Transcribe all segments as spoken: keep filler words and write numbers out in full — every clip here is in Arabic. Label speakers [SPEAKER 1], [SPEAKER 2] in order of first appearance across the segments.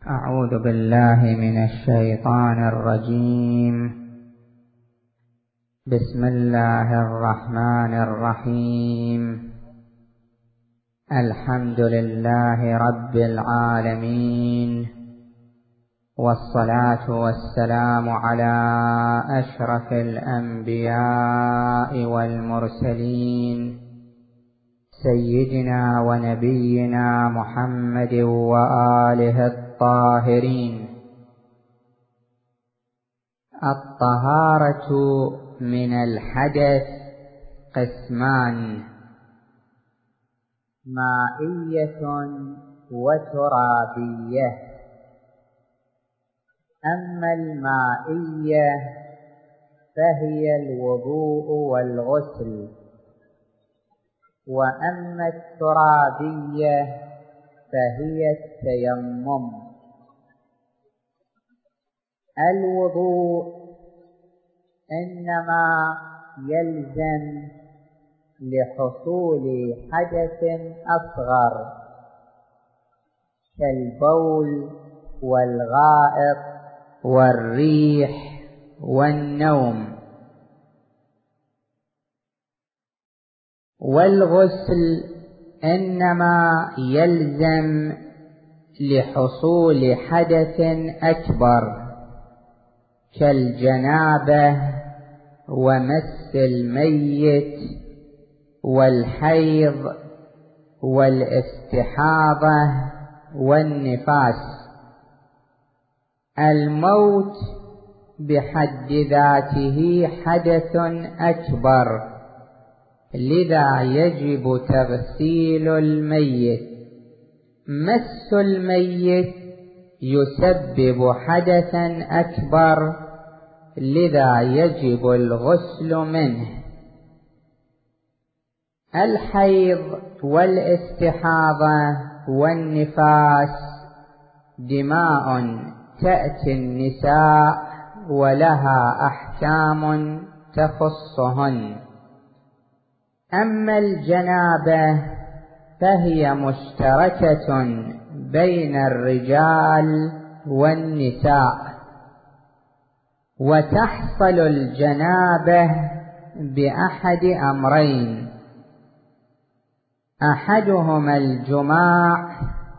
[SPEAKER 1] أعوذ بالله من الشيطان الرجيم. بسم الله الرحمن الرحيم. الحمد لله رب العالمين، والصلاة والسلام على أشرف الأنبياء والمرسلين سيدنا ونبينا محمد وآله الطاهرين. الطهارة من الحدث قسمان: مائية وترابية. أما المائية فهي الوضوء والغسل، وأما الترابية فهي التيمم. الوضوء إنما يلزم لحصول حدث أصغر كالبول والغائط والريح والنوم. والغسل إنما يلزم لحصول حدث أكبر كالجنابة ومس الميت والحيض والاستحاضة والنفاس. الموت بحد ذاته حدث أكبر، لذا يجب تغسيل الميت. مس الميت يسبب حدثا أكبر، لذا يجب الغسل منه. الحيض والاستحاضة والنفاس دماء تأتي النساء ولها أحكام تخصهن. أما الجنابة فهي مشتركة بين الرجال والنساء، وتحصل الجنابة بأحد أمرين: أحدهما الجماع،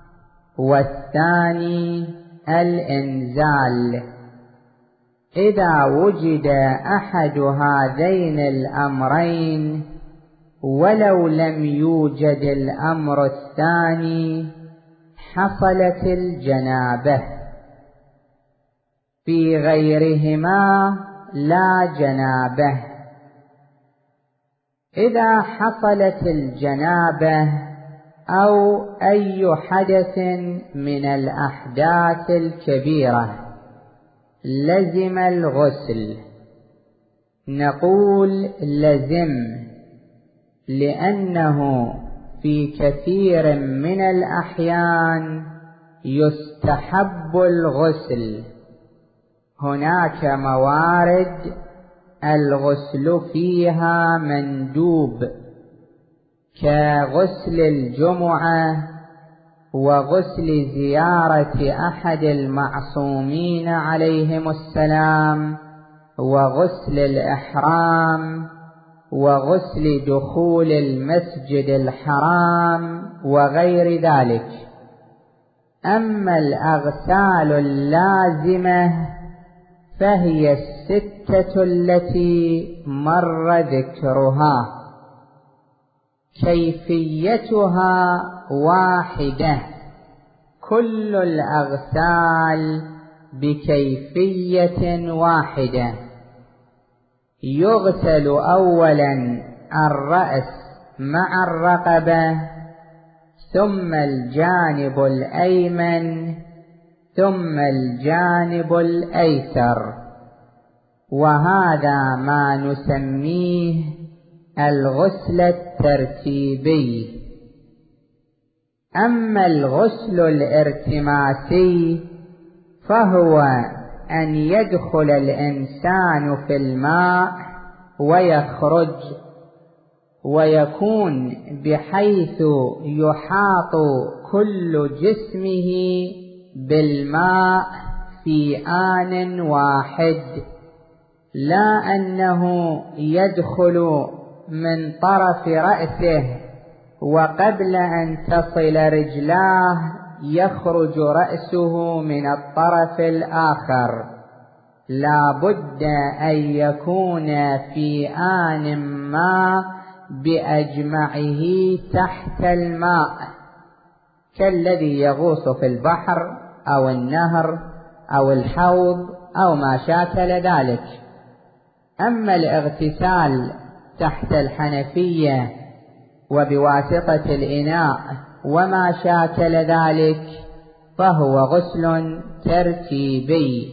[SPEAKER 1] والثاني الإنزال. إذا وجد أحد هذين الأمرين ولو لم يوجد الأمر الثاني حصلت الجنابة، في غيرهما لا جنابة. إذا حصلت الجنابة أو أي حدث من الأحداث الكبيرة لزم الغسل. نقول لزم لأنه في كثير من الأحيان يستحب الغسل. هناك موارد الغسل فيها مندوب كغسل الجمعة وغسل زيارة أحد المعصومين عليهم السلام وغسل الإحرام وغسل دخول المسجد الحرام وغير ذلك. أما الأغسال اللازمة فهي الستة التي مر ذكرها، كيفيتها واحدة. كل الأغسال بكيفية واحدة. يغسل أولا الرأس مع الرقبة، ثم الجانب الأيمن، ثم الجانب الأيسر، وهذا ما نسميه الغسل الترتيبي. أما الغسل الارتماسي فهو أن يدخل الإنسان في الماء ويخرج، ويكون بحيث يحاط كل جسمه بالماء في آن واحد، لا أنه يدخل من طرف رأسه وقبل أن تصل رجلاه يخرج رأسه من الطرف الآخر، لا بد أن يكون في آن ما بأجمعه تحت الماء، كالذي يغوص في البحر أو النهر أو الحوض أو ما شاكل ذلك. أما الاغتسال تحت الحنفية وبواسطة الإناء وما شاكل ذلك فهو غسل ترتيبي.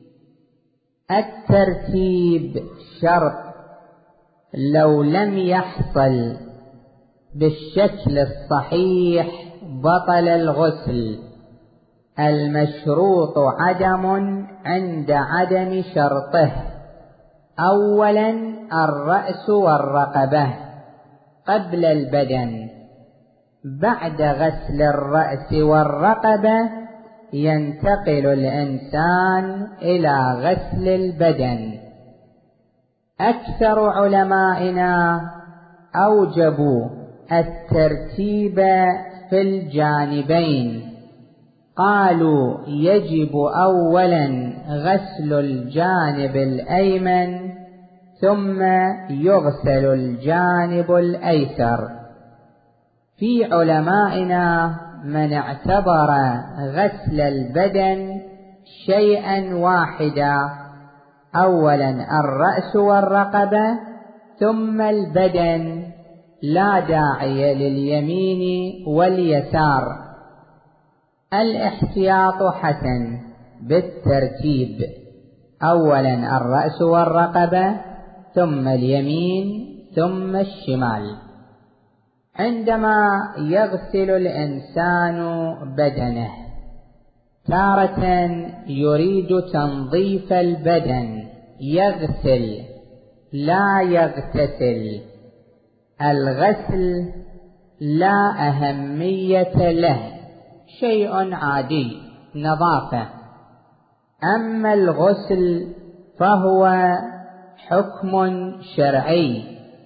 [SPEAKER 1] الترتيب شرط، لو لم يحصل بالشكل الصحيح بطل الغسل. المشروط عدم عند عدم شرطه. أولا الرأس والرقبة قبل البدن، بعد غسل الرأس والرقبة ينتقل الإنسان إلى غسل البدن. أكثر علمائنا أوجبوا الترتيب في الجانبين، قالوا يجب أولا غسل الجانب الأيمن ثم يغسل الجانب الأيسر. في علمائنا من اعتبر غسل البدن شيئا واحدا، أولا الرأس والرقبة ثم البدن، لا داعي لليمين واليسار. الاحتياط حسن بالترتيب، أولا الرأس والرقبة ثم اليمين ثم الشمال. عندما يغسل الإنسان بدنه تارة يريد تنظيف البدن، يغسل لا يغتسل. الغسل لا أهمية له، شيء عادي، نظافة. أما الغسل فهو حكم شرعي،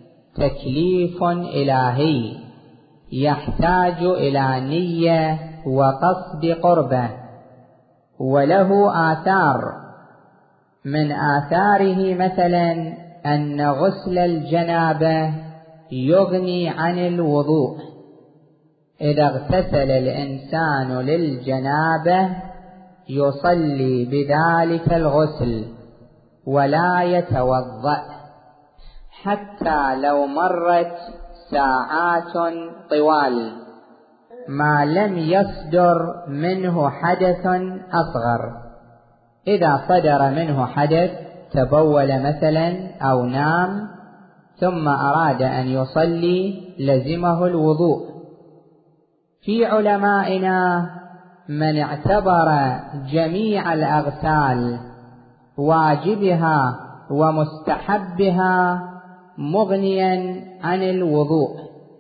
[SPEAKER 1] تكليف إلهي، يحتاج إلى نية وقصد قربة، وله آثار. من آثاره مثلا أن غسل الجنابة يغني عن الوضوء. إذا اغتسل الإنسان للجنابة يصلي بذلك الغسل ولا يتوضأ، حتى لو مرت ساعات طوال ما لم يصدر منه حدث أصغر. إذا صدر منه حدث، تبول مثلا أو نام ثم أراد أن يصلي، لزمه الوضوء. في علمائنا من اعتبر جميع الأغسال واجبها ومستحبها مغنيا عن الوضوء،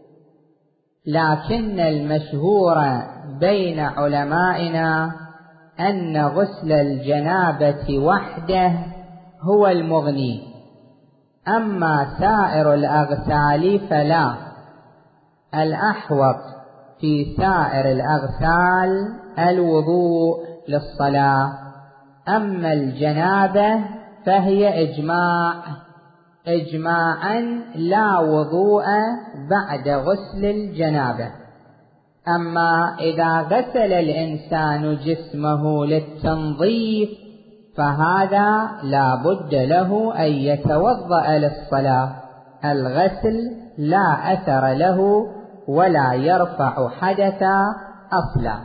[SPEAKER 1] لكن المشهور بين علمائنا أن غسل الجنابة وحده هو المغني، أما سائر الأغسال فلا. الأحوط في سائر الأغسال الوضوء للصلاة، أما الجنابة فهي إجماع إجماعا لا وضوء بعد غسل الجنابة. أما إذا غسل الإنسان جسمه للتنظيف فهذا لا بد له أن يتوضأ للصلاة. الغسل لا أثر له ولا يرفع حدثا أصلا.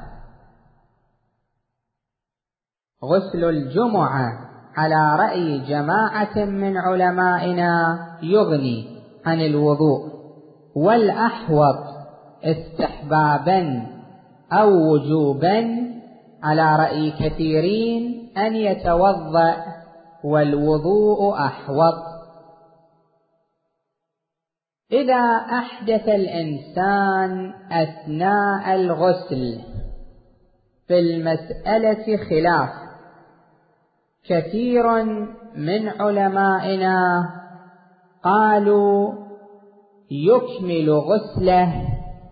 [SPEAKER 1] غسل الجمعة على رأي جماعة من علمائنا يغني عن الوضوء، والأحوط استحبابا أو وجوبا على رأي كثيرين أن يتوضأ، والوضوء أحوط. إذا أحدث الإنسان أثناء الغسل في المسألة خلاف. كثير من علمائنا قالوا يكمل غسله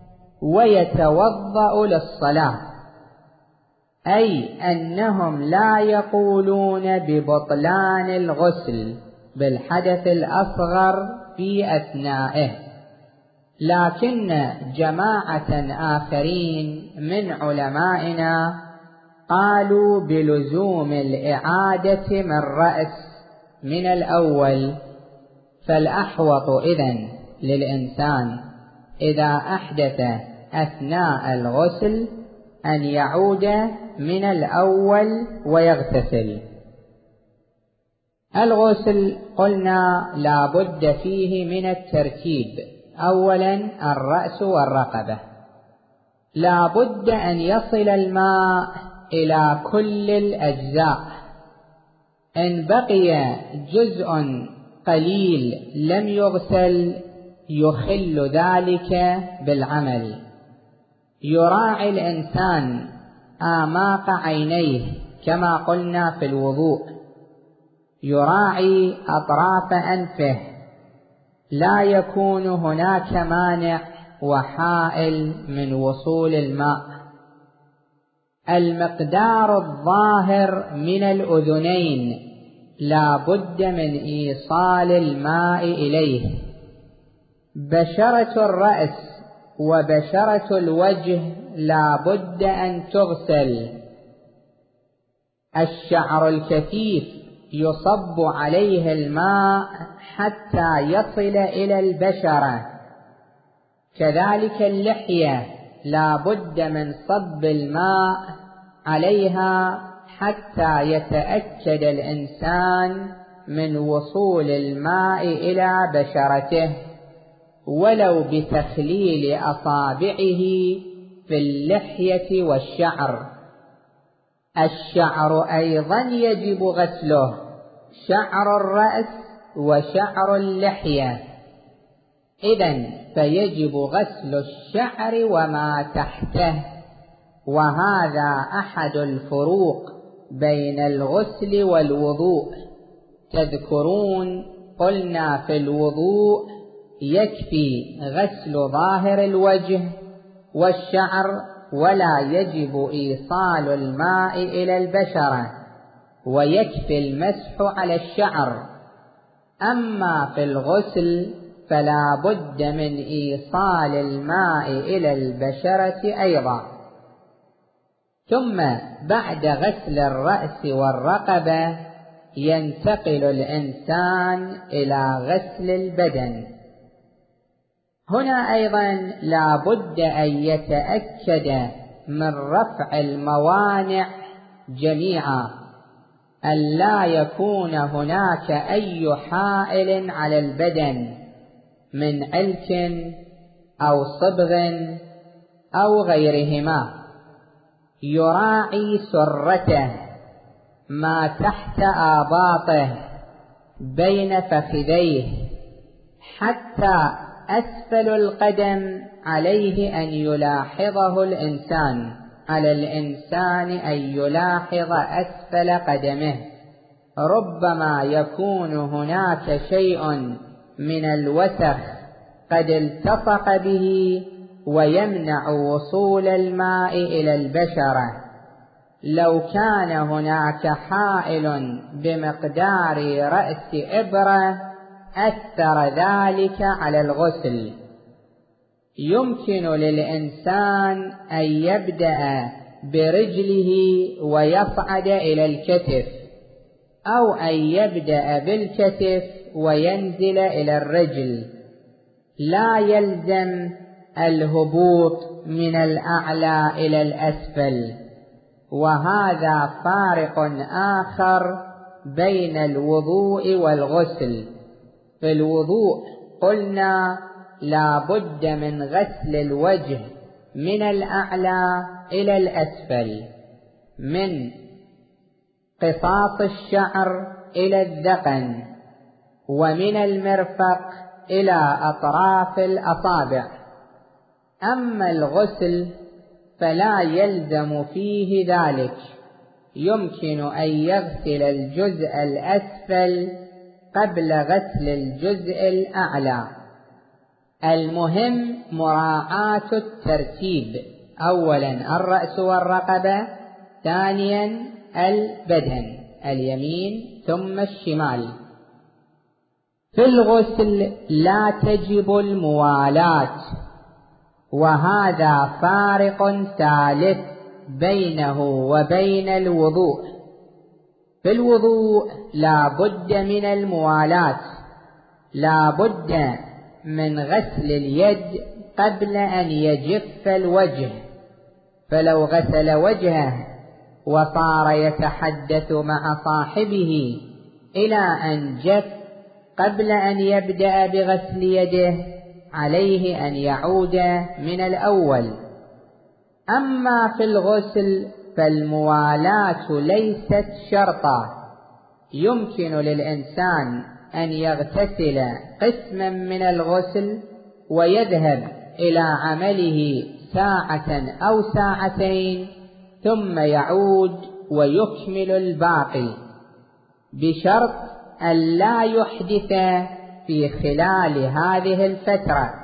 [SPEAKER 1] ويتوضأ للصلاة، أي أنهم لا يقولون ببطلان الغسل بالحدث الأصغر في أثنائه، لكن جماعة آخرين من علمائنا قالوا بلزوم الإعادة من رأس من الأول. فالأحوط إذن للإنسان إذا أحدث أثناء الغسل أن يعود من الأول ويغتسل. الغسل قلنا لا بد فيه من الترتيب. أولا الرأس والرقبة، لا بد أن يصل الماء إلى كل الأجزاء. إن بقي جزء قليل لم يغسل يخل ذلك بالعمل. يراعي الإنسان آماق عينيه كما قلنا في الوضوء، يراعي أطراف أنفه، لا يكون هناك مانع وحائل من وصول الماء. المقدار الظاهر من الأذنين لا بد من إيصال الماء إليه. بشرة الرأس وبشرة الوجه لا بد أن تغسل. الشعر الكثيف يصب عليه الماء حتى يصل إلى البشرة، كذلك اللحية لا بد من صب الماء عليها حتى يتأكد الإنسان من وصول الماء إلى بشرته، ولو بتخليل أصابعه في اللحية والشعر. الشعر أيضا يجب غسله، شعر الرأس وشعر اللحية. إذن فيجب غسل الشعر وما تحته، وهذا أحد الفروق بين الغسل والوضوء. تذكرون قلنا في الوضوء يكفي غسل ظاهر الوجه والشعر ولا يجب إيصال الماء إلى البشرة، ويكفي المسح على الشعر. أما في الغسل فلا بد من إيصال الماء إلى البشرة أيضا. ثم بعد غسل الرأس والرقبة ينتقل الإنسان إلى غسل البدن. هنا أيضا لا بد أن يتأكد من رفع الموانع جميعا، أن لا يكون هناك أي حائل على البدن من علك أو صبغ أو غيرهما. يراعي سرته ما تحت آباطه بين فخذيه حتى أسفل القدم، عليه أن يلاحظه الإنسان، على الإنسان أن يلاحظ أسفل قدمه. ربما يكون هناك شيء من الوسخ قد التصق به ويمنع وصول الماء إلى البشرة. لو كان هناك حائل بمقدار رأس إبرة أثر ذلك على الغسل. يمكن للإنسان أن يبدأ برجله ويصعد إلى الكتف، أو أن يبدأ بالكتف وينزل إلى الرجل، لا يلزم الهبوط من الأعلى إلى الأسفل. وهذا فارق آخر بين الوضوء والغسل. في الوضوء قلنا لا بد من غسل الوجه من الأعلى إلى الأسفل، من قصاص الشعر إلى الذقن، ومن المرفق إلى أطراف الأصابع. أما الغسل فلا يلزم فيه ذلك، يمكن أن يغسل الجزء الأسفل قبل غسل الجزء الأعلى. المهم مراعاة الترتيب، أولا الرأس والرقبة، ثانيا البدن اليمين ثم الشمال. في الغسل لا تجب الموالاة، وهذا فارق ثالث بينه وبين الوضوء. في الوضوء لا بد من الموالاة، لا بد من غسل اليد قبل أن يجف الوجه، فلو غسل وجهه وصار يتحدث مع صاحبه إلى أن جف قبل أن يبدأ بغسل يده عليه أن يعود من الأول. أما في الغسل فالموالاة ليست شرطا، يمكن للإنسان أن يغتسل قسما من الغسل ويذهب إلى عمله ساعة أو ساعتين ثم يعود ويكمل الباقي، بشرط أن لا يحدث في خلال هذه الفترة،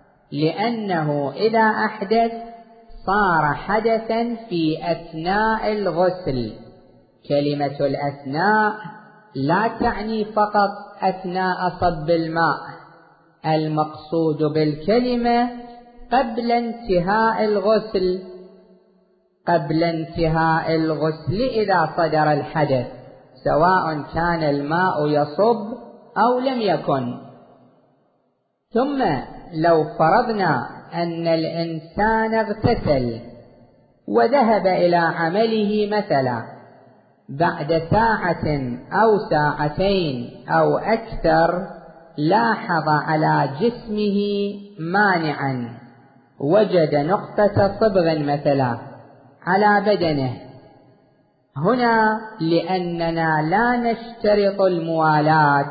[SPEAKER 1] لأنه إذا أحدث صار حدثا في أثناء الغسل. كلمة الأثناء لا تعني فقط أثناء صب الماء، المقصود بالكلمة قبل انتهاء الغسل، قبل انتهاء الغسل إذا صدر الحدث، سواء كان الماء يصب أو لم يكن. ثم لو فرضنا أن الإنسان اغتسل وذهب إلى عمله مثلا، بعد ساعة أو ساعتين أو أكثر لاحظ على جسمه مانعا، وجد نقطة صبغ مثلا على بدنه. هنا لأننا لا نشترط الموالاة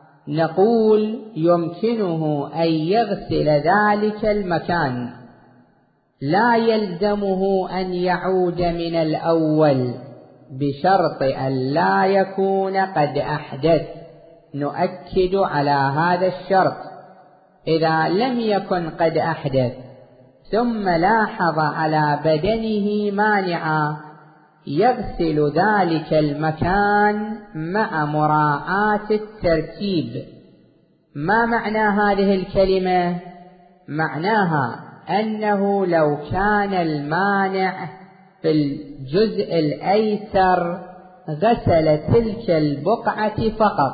[SPEAKER 1] نقول يمكنه أن يغسل ذلك المكان، لا يلزمه أن يعود من الأول، بشرط أن لا يكون قد أحدث. نؤكد على هذا الشرط، إذا لم يكن قد أحدث ثم لاحظ على بدنه مانعا يغسل ذلك المكان مع مراعاة الترتيب. ما معنى هذه الكلمة؟ معناها أنه لو كان المانع في الجزء الأيسر غسل تلك البقعة فقط،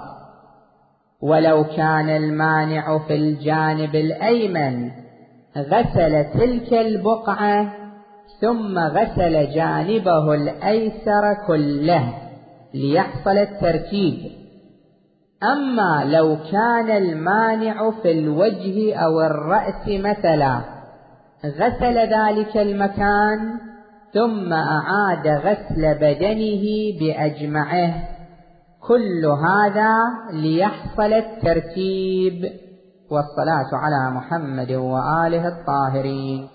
[SPEAKER 1] ولو كان المانع في الجانب الأيمن غسل تلك البقعة ثم غسل جانبه الأيسر كله ليحصل الترتيب. أما لو كان المانع في الوجه أو الرأس مثلا غسل ذلك المكان ثم أعاد غسل بدنه بأجمعه، كل هذا ليحصل الترتيب. والصلاة على محمد وآله الطاهرين.